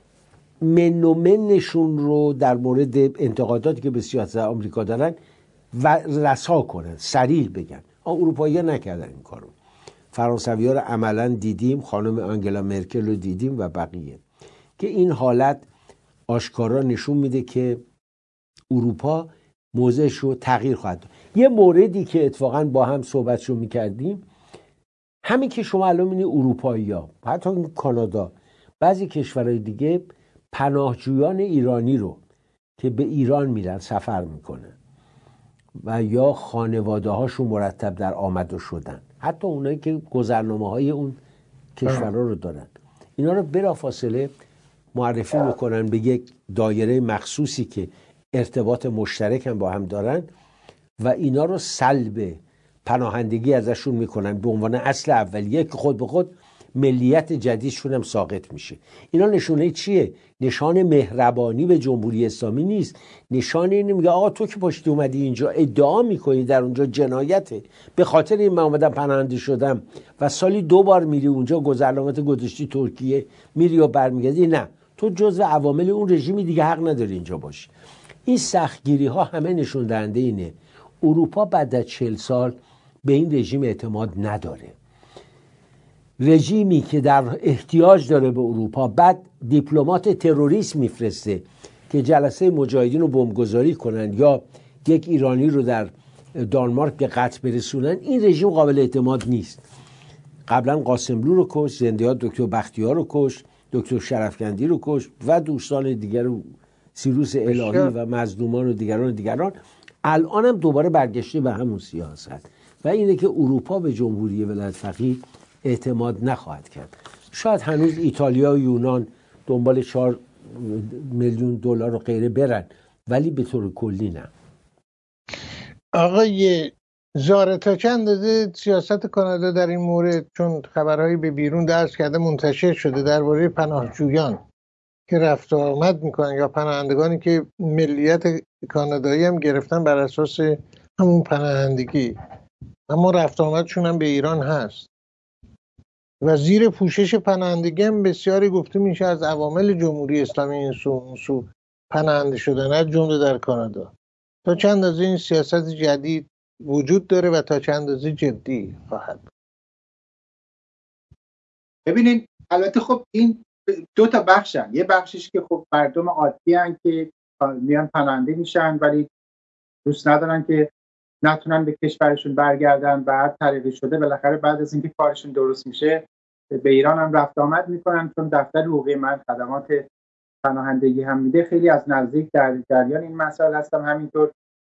من و منشون رو در مورد انتقاداتی که به سیاست آمریکا دارن و رسا کنن، سریع بگن. اروپایی‌ها نکردن این کارو. فرانسوی‌ها رو عملاً دیدیم، خانم آنگلا مرکل رو دیدیم و بقیه، که این حالت آشکارا نشون میده که اروپا موضعش رو تغییر خواهد داد. یه موردی که اتفاقاً با هم صحبتشو میکردیم، همین که شما الان می‌بینید اروپایی‌ها، حتی کانادا، بعضی کشورهای دیگه پناهجویان ایرانی رو که به ایران میرن سفر میکنن و یا خانواده هاشون مرتب در آمد و شدن، حتی اونایی که گذرنامه های اون کشورها رو دارن، اینا رو بلافاصله معرفی میکنن به یک دایره مخصوصی که ارتباط مشترک هم با هم دارن و اینا رو سلب پناهندگی ازشون میکنن به عنوان اصل اولیه که خود به خود ملیت جدیدشون هم ساقط میشه. اینا نشونه چیه؟ نشان مهربانی به جمهوری اسلامی نیست، نشان اینه میگه آقا تو که پشت اومدی اینجا ادعا میکنی در اونجا جنایته، به خاطر این من اومدم پناهنده شدم و سالی دو بار میری اونجا، گذرنامه‌ت گذاشتی ترکیه، میری و برمیگردی، نه تو جزو عوامل اون رژیمی دیگه، حق نداری اینجا باشی. این سختگیری ها همه نشون دهنده اینه اروپا بعد از چهل سال به این رژیم اعتماد نداره. رژیمی که در احتیاج داره به اروپا، بعد دیپلمات تروریست میفرسته که جلسه مجاهدین رو بمبگذاری کنن یا یک ایرانی رو در دانمارک به قتل برسونن، این رژیم قابل اعتماد نیست. قبلا قاسملو رو کش، زندیات دکتر بختیار رو کش، دکتر شرفکندی رو کش و دوستان دیگر رو، سیروس الهی و مظلومان و دیگران و دیگران. الان هم دوباره برگشته به همون سیاست و اینه که اروپا به جمهوری ولایت فقیه اعتماد نخواهد کرد. شاید هنوز ایتالیا و یونان دنبال چهار میلیون دلار و غیره برن، ولی به طور کلی نه. آقای زاره، تا چند اندازه سیاست کانادا در این مورد، چون خبرهایی به بیرون درس کرده منتشر شده درباره پناهجویان که رفت و آمد میکنن یا پناهندگانی که ملیت کانادایی هم گرفتن بر اساس همون پناهندگی، اما رفت و آمدشون هم به ایران هست و زیر پوشش پناهندگی هم بسیاری گفته میشه از عوامل جمهوری اسلامی این سو اون سو پناهنده شدن، از جمله در کانادا. تا چند اندازه این سیاست جدید وجود داره و تا چند اندازه جدی خواهد؟ ببینین البته خب این دو تا بخشن. یه بخشش که خب مردم عادی هن که میان پناهنده میشن ولی دوست ندارن که نتونن به کشورشون برگردن، بعد طریقی شده بالاخره بعد از اینکه کارشون درست میشه به ایران هم رفت آمد میکنن، چون دفتر حقوقی من خدمات پناهندگی هم میده. خیلی از نزدیک در جریان این مسائل هستم. همینطور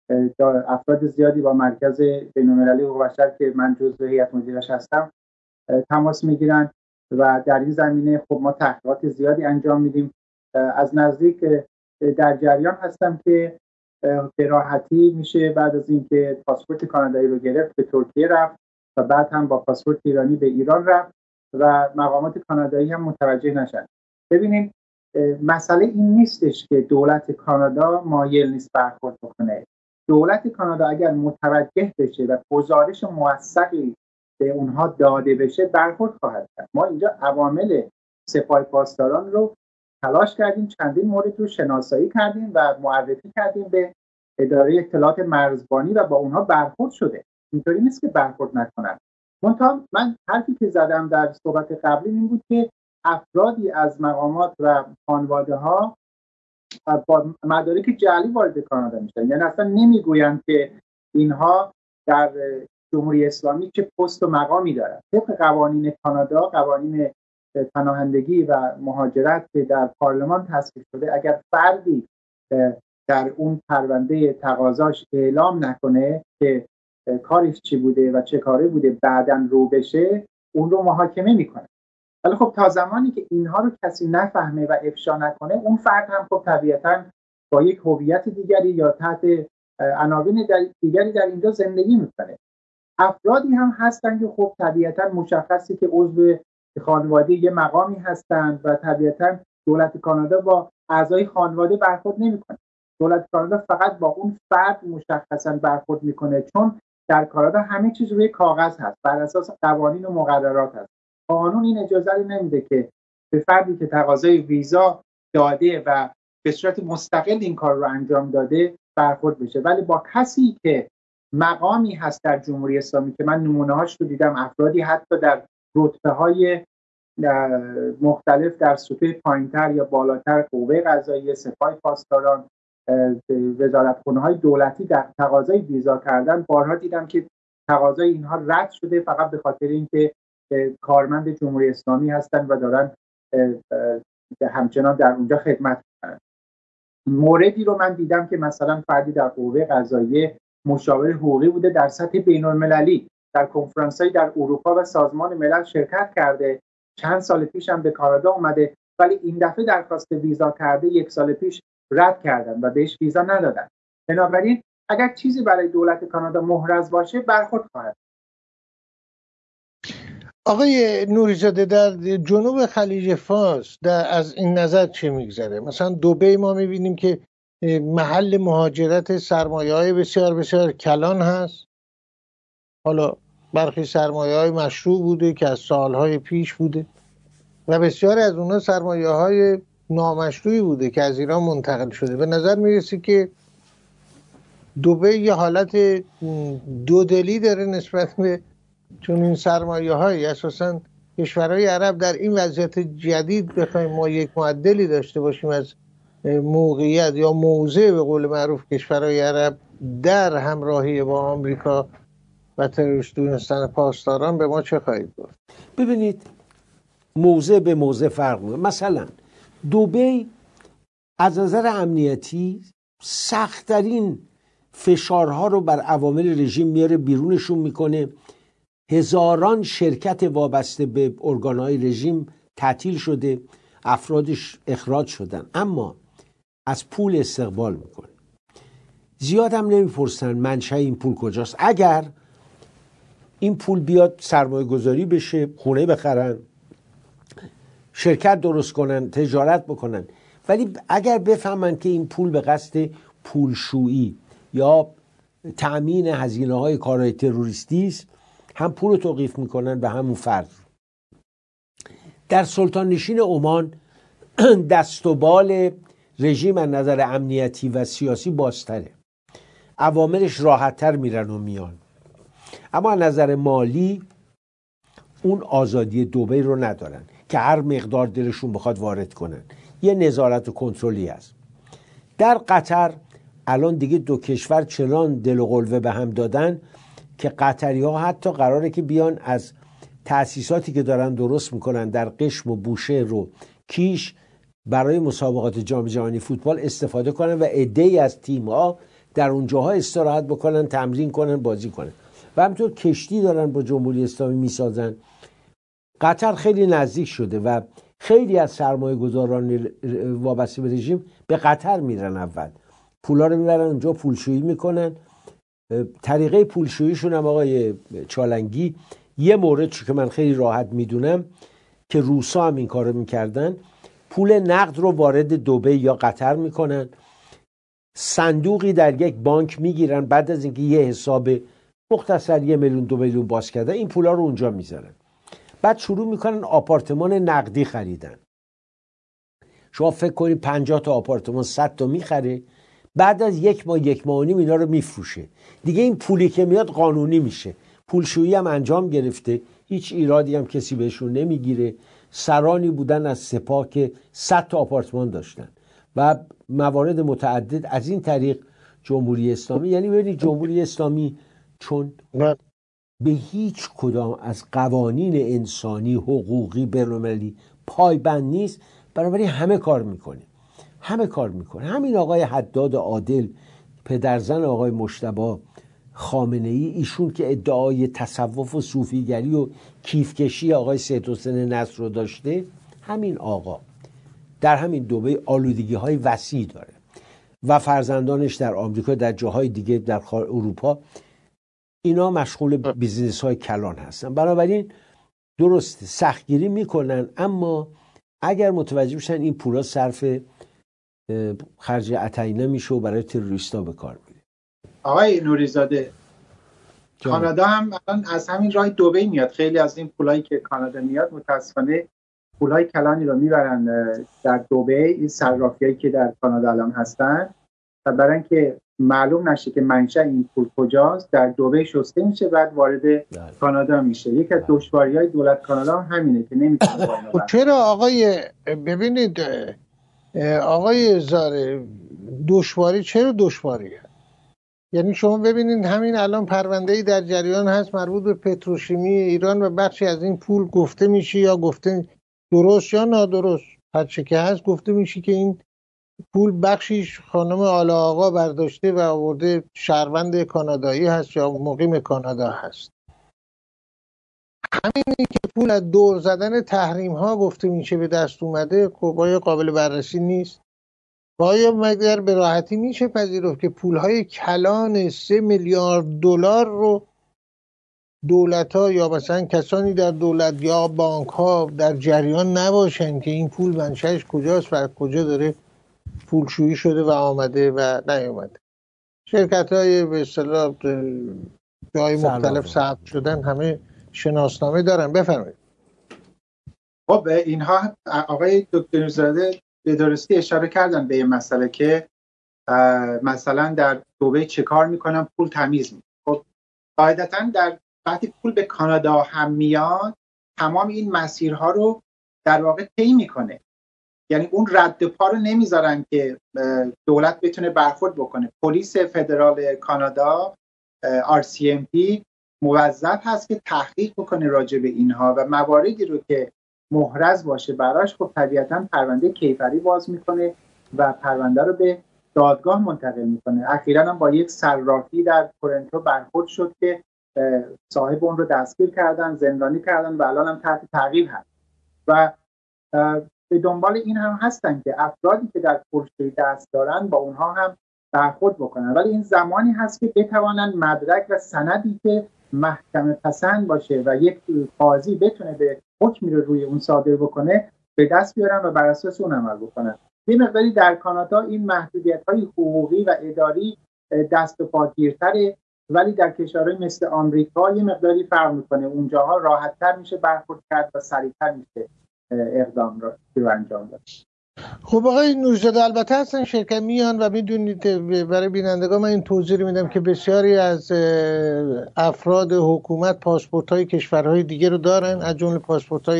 افراد زیادی با مرکز بین‌المللی حقوق بشر که من جزو هیئت مدیرش هستم تماس میگیرن و در این زمینه خب ما تحقیقات زیادی انجام میدیم. از نزدیک در جریان هستم که به راحتی میشه بعد از اینکه پاسپورت کانادایی رو گرفت به ترکیه رفت و بعد هم با پاسپورت ایرانی به ایران رفت و مقامات کانادایی هم متوجه نشن. ببینید مسئله این نیستش که دولت کانادا مایل نیست برخورد بکنه. دولت کانادا اگر متوجه بشه و گزارش موثقی به اونها داده بشه برخورد خواهد کرد. ما اینجا عوامل سپاه پاسداران رو تلاش کردیم، چندین مورد رو شناسایی کردیم و معرفی کردیم به اداره اطلاعات مرزبانی و با اونها برخورد شده. اینطوری نیست که برخورد نکنن. منتها من حرفی که زدم در صحبت قبلی این بود که افرادی از مقامات و خانواده ها با مدارک جعلی وارد کانادا میشن، یعنی اصلا نمیگویند که اینها در جمهوری اسلامی چه پست و مقامی دارن. طبق قوانین کانادا، قوانین پناهندگی و مهاجرت که در پارلمان تصویب شده، اگر فردی در اون پرونده تقاضاش اعلام نکنه که کارش چی بوده و چه کاره بوده بعداً رو بشه، اون رو محاکمه میکنه. ولی خب تا زمانی که اینها رو کسی نفهمه و افشا نکنه، اون فرد هم خب طبیعتاً با یک هویت دیگری یا تحت عناوین دیگری در اینجا زندگی میکنه. افرادی هم هستن که خب طبیعتاً مشخصی که عضو خانواده یه مقامی هستند و طبیعتاً دولت کانادا با اعضای خانواده برخورد نمیکنه. دولت کانادا فقط با اون فرد مشخصاً برخورد میکنه، چون در کانادا همه چیز روی کاغذ هست، بر اساس قوانین و مقررات هست. قانون این اجازه رو نمیده که به فردی که تقاضای ویزا داده و به صورت مستقل این کار رو انجام داده برخورد بشه. ولی با کسی که مقامی هست در جمهوری اسلامی که من نمونه‌هاش رو دیدم، افرادی حتی در رتبه‌های مختلف در سطوح پایین‌تر یا بالاتر، قوه قضاییه، سپاه پاسداران، وزارتخونه‌های دولتی در تقاضای ویزا کردن، بارها دیدم که تقاضای اینها رد شده فقط به خاطر اینکه کارمند جمهوری اسلامی هستن و دارن همچنان در اونجا خدمت می‌کنن. موردی رو من دیدم که مثلا فردی در قوه قضاییه مشاور حقوقی بوده، در سطح بین‌المللی در کنفرانس‌های در اروپا و سازمان ملل شرکت کرده، چند سال پیش هم به کانادا اومده، ولی این دفعه درخواست ویزا کرده، یک سال پیش رد کردن و بهش ویزا ندادن. بنابراین اگر چیزی برای دولت کانادا محرز باشه برخورد خواهد. آقای نوری‌زاده، در جنوب خلیج فارس در از این نظر چه میگذره؟ مثلا دبی ما میبینیم که محل مهاجرت سرمایه‌های بسیار بسیار کلان هست. حالا برخی سرمایه‌های مشروع بوده که از سالهای پیش بوده و بسیاری از اونها سرمایه‌های نامشروعی بوده که از ایران منتقل شده. به نظر میرسه که دبی یه حالت دودلی داره نسبت به چون این سرمایه‌های اساساً کشورهای عرب در این وضعیت جدید بخوایم ما یک معدلی داشته باشیم از موقعیت یا موضع به قول معروف کشورهای عرب در همراهی با آمریکا و تروریست دونستن پاسداران، به ما چه خواهید گفت؟ ببینید موضع به موضع فرق میکنه. مثلا دبی از نظر امنیتی سخت‌ترین فشارها رو بر عوامل رژیم میاره، بیرونشون میکنه. هزاران شرکت وابسته به ارگانهای رژیم تعطیل شده، افرادش اخراج شدن، اما از پول استقبال میکنه. زیاد هم نمیپرسن منشأ این پول کجاست. اگر این پول بیاد سرمایه گذاری بشه، خونه بخرن، شرکت درست کنن، تجارت بکنن، ولی اگر بفهمن که این پول به قصد پولشویی یا تأمین هزینه‌های کارهای تروریستی است، هم پول رو توقیف میکنن به همون فرد. در سلطان نشین عمان دست و بال رژیم از نظر امنیتی و سیاسی بازتره، عواملش راحت‌تر میرن و میان، اما از نظر مالی اون آزادی دبی رو ندارن که هر مقدار دلشون بخواد وارد کنن. یه نظارت و کنترلی هست. در قطر الان دیگه دو کشور چنان دل و قلوه به هم دادن که قطری ها حتی قراره که بیان از تأسیساتی که دارن درست میکنن در قشم و بوشهر و کیش برای مسابقات جام جهانی فوتبال استفاده کنن و عده‌ای از تیم‌ها در اونجاها استراحت بکنن، تمرین کنن، بازی کنن. و همینطور کشتی دارن با جمهوری اسلامی میسازن. قطر خیلی نزدیک شده و خیلی از سرمایه گذاران وابسته به رژیم به قطر میرن. اول پولا رو میبرن اونجا، پولشویی میکنن. طریقه پولشوییشون هم آقای چالنگی یه مورد که من خیلی راحت میدونم که روسا هم این کارو میکردن، پول نقد رو وارد دبی یا قطر میکنن، صندوقی در یک بانک میگیرن، بعد از اینکه یه حساب مختصر یه میلیون دو میلیون باز کرده این پولا رو اونجا میذارن. بعد شروع میکنن آپارتمان نقدی خریدن. شما فکر کنید پنجاه تا آپارتمان صد تا میخره، بعد از یک ماه یک ماه و نیم اینا رو میفروشه. دیگه این پولی که میاد قانونی میشه. پولشویی هم انجام گرفته، هیچ ایرادی هم کسی بهشون نمیگیره. سرانی بودن از سپاه که صد تا آپارتمان داشتن و موارد متعدد از این طریق جمهوری اسلامی، یعنی ببینید جمهوری اسلامی چون به هیچ کدام از قوانین انسانی حقوقی بین‌المللی پایبند نیست، بنابراین همه کار میکنه همه کار میکنه همین آقای حداد عادل پدرزن آقای مجتبی خامنه‌ای، ایشون که ادعای تصوف و صوفیگری و کیفکشی آقای سید حسین نصر رو داشته، همین آقا در همین دبی آلودگی های وسیع داره و فرزندانش در آمریکا، در جاهای دیگه در اروپا، اینا مشغول بیزینس های کلان هستن. بنابراین درسته سختگیری میکنن، اما اگر متوجه بشن این پولا صرف خرج عطیه میشه و برای تروریستا به کار میره. آقای نوریزاده، کانادا هم الان از همین راه دبی میاد. خیلی از این پولایی که کانادا میاد متاسفانه پولای کلانی رو میبرن در دبی، این صرافیایی که در کانادا الان هستن، و برای اینکه معلوم نشه که منشأ این پول کجاست در دبی شسته میشه، بعد وارد ده. کانادا میشه. یکی از دشواری‌های دولت کانادا هم همینه که نمیتونه با اینا. چرا آقای ببینید آقای زاره، دشواری چرا دشواریه؟ یعنی شما ببینید همین الان پرونده‌ای در جریان هست مربوط به پتروشیمی ایران و بخشی از این پول گفته میشه، یا گفته درست یا نادرست هر چه که هست، گفته میشه که این پول بخشیش خانم آلا آقا برداشته و آورده شهروند کانادایی هست یا مقیم کانادا هست. همینی که پول از دور زدن تحریم ها گفته میشه به دست اومده، خب آیا قابل بررسی نیست؟ آیا مگر به راحتی میشه پذیرفت که پول های کلان سه میلیارد دلار رو دولت ها یا مثلا کسانی در دولت یا بانک ها در جریان نباشن که این پول منشأش کجاست و کجا داره پولشویی شده و آمده و نیامده؟ شرکت های به اصطلاح جای مختلف ثبت شدن همه شناسنامه دارن. بفرمایید. خب اینها آقای دکتر زاده به درستی اشاره کردن به این مسئله که مثلا در دبی چه کار میکنن، پول تمیز میکنن. خب قاعدتا در وقتی پول به کانادا هم میاد تمام این مسیرها رو در واقع طی میکنه، یعنی اون رد پا رو نمیذارن که دولت بتونه برخورد بکنه. پلیس فدرال کانادا آر سی ام پی موظف هست که تحقیق بکنه راجع به اینها و مواردی رو که محرز باشه براش، خب طبیعتاً پرونده کیفری باز میکنه و پرونده رو به دادگاه منتقل میکنه. اخیراً هم با یک صرافی در تورنتو برخورد شد که صاحب اون رو دستگیر کردن، زندانی کردن و الان هم تحت تعقیب هست و به دنبال این هم هستن که افرادی که در پرسجویی دست دارن با اونها هم برخورد بکنن، ولی این زمانی هست که بتوانن مدرک و سندی که محکمه پسند باشه و یک قاضی بتونه به حکمی رو روی اون صادر بکنه به دست بیارن و بر اساس اون عمل بکنن. یه مقداری در کانادا این محدودیت‌های حقوقی و اداری دست و پاگیرتره، ولی در کشورهای مثل آمریکا یه مقداری فرق میکنه. اونجاها راحت‌تر میشه برخورد کرد و سریع‌تر میشه اقدام رو انجام داد. خب آقای نوریزاده، البته هستن شرکت میان و میدونید برای بینندگان من این توضیح میدم که بسیاری از افراد حکومت پاسپورت های کشورهای دیگه رو دارن، از جمله پاسپورت های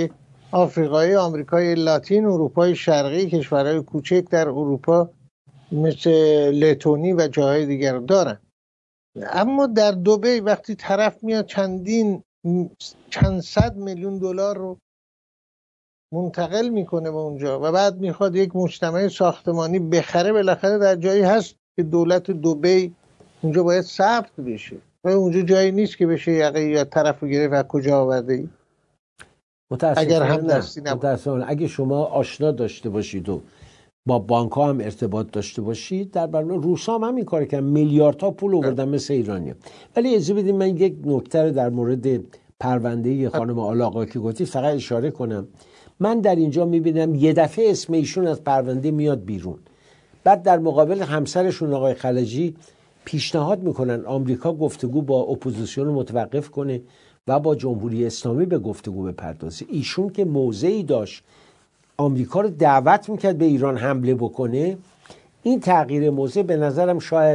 آفریقایی، آمریکای لاتین، اروپای شرقی، کشورهای کوچک در اروپا مثل لتونی و جاهای دیگر دارن. اما در دبی وقتی طرف میاد چندین چند صد میلیون دلار رو منتقل میکنه به اونجا و بعد میخواد یک مجتمع ساختمانی بخره، بالاخره در جایی هست که دولت دبی اونجا باید ثبت بشه و اونجا جایی نیست که بشه یقه یا طرف رو گرفت و کجا آورده ای. اگر هم دستی نبود. متاسفانه اگه شما آشنا داشته باشید و با بانک ها هم ارتباط داشته باشید، در برنامه روسا هم همین کار کردن، میلیاردها پول آوردن مثل ایرانی. ولی اجازه بدید من یک نکته رو در مورد پرونده خانم آلاقا که گفتی فقط اشاره کنم. من در اینجا میبینم یه دفعه اسم ایشون از پرونده میاد بیرون، بعد در مقابل همسرشون آقای خلجی پیشنهاد میکنن آمریکا گفتگو با اپوزیسیون رو متوقف کنه و با جمهوری اسلامی به گفتگو بپردازه. ایشون که موضعی داشت آمریکا رو دعوت میکرد به ایران حمله بکنه، این تغییر موضع به نظرم شاید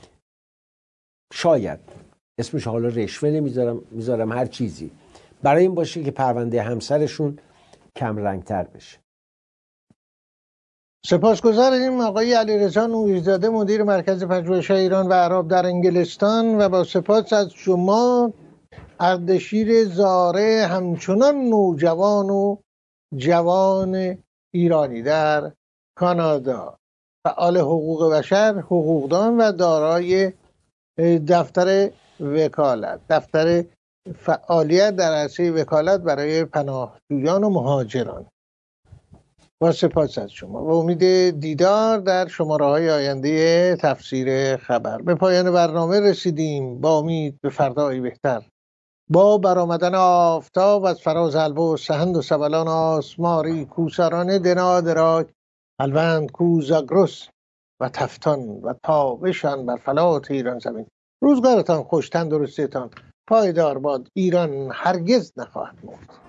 شاید اسمش حالا رشوه نمیذارم، میذارم هر چیزی، برای این باشه که پرونده همسرشون کم رنگتر بشه. سپاسگزاریم آقای علیرضا نوری‌زاده، مدیر مرکز پژوهش‌های ایران و عرب در انگلستان، و با سپاس از شما اردشیر زاره، همچنان نوجوان و جوان ایرانی در کانادا، فعال حقوق بشر، حقوقدان و دارای دفتر وکالت دفتر فعالیت در عرصه وکالت برای پناهجویان و مهاجران. با سپاس از شما و امید دیدار در شماره‌های آینده تفسیر خبر. به پایان برنامه رسیدیم، با امید به فردایی بهتر. با برآمدن آفتاب از فراز البرز، سهند و سبلان آسماری، کوسران دنا دراک، الوند کوزاگرس و تفتان و تابشان بر فلات ایران زمین. روزگارتان خوش، تندرستیتان پایدار باد. ایران هرگز نخواهد مرد.